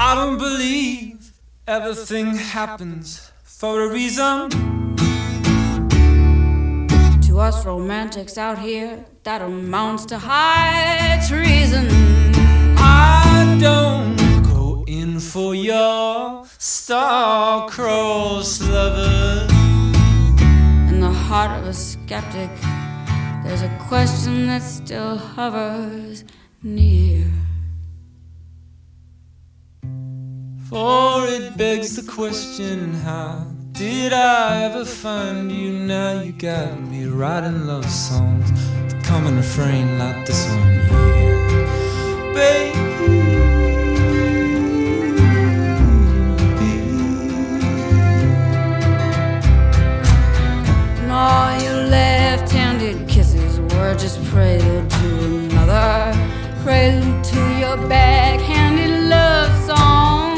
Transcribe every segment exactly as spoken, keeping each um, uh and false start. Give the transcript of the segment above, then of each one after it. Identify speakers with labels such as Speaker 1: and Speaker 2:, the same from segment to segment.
Speaker 1: I don't believe everything happens for a reason.
Speaker 2: To us romantics out here, that amounts to high treason.
Speaker 1: I don't go in for your star-crossed lover.
Speaker 2: In the heart of a skeptic, there's a question that still hovers near.
Speaker 1: For it begs the question, how did I ever find you? Now you got me writing love songs, the common refrain like this one here. Baby,
Speaker 2: and all your left-handed kisses were just prelude to another, prelude to your backhanded love song.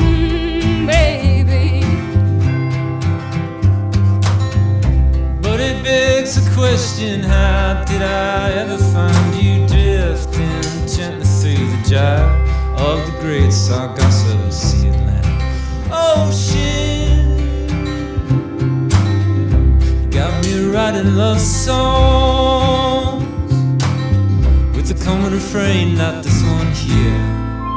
Speaker 1: It begs the question, how did I ever find you drifting gently through the gyre of the great Sargasso Sea Atlantic Ocean? Got me writing love songs with the common refrain like this one here.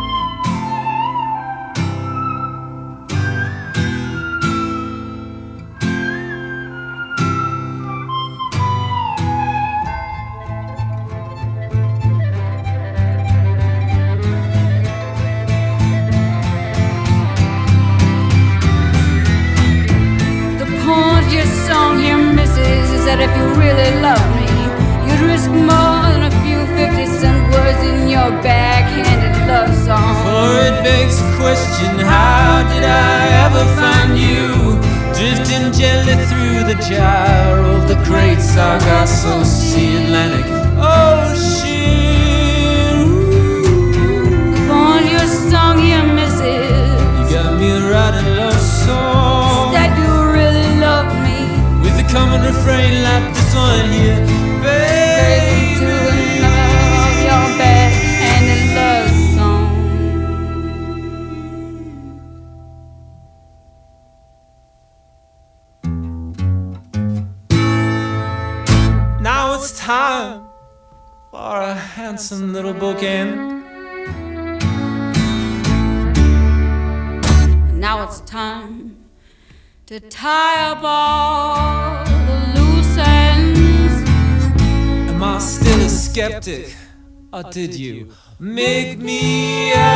Speaker 2: That if you really love me, you'd risk more than a few fifty cent words in your backhanded love song.
Speaker 1: For it begs the question, how did I ever find you drifting gently through the gyre of the great Sargasso Sea Atlantic Ocean?
Speaker 2: Upon your song, your missus,
Speaker 1: you got me writing love songs
Speaker 2: that you really love me,
Speaker 1: with the common refrain like this one here, baby.
Speaker 2: To another of your backhanded love song.
Speaker 1: Now it's time for a handsome little bookend.
Speaker 2: Now it's time to tie up all the loose ends.
Speaker 1: Am I still a skeptic, or did you make me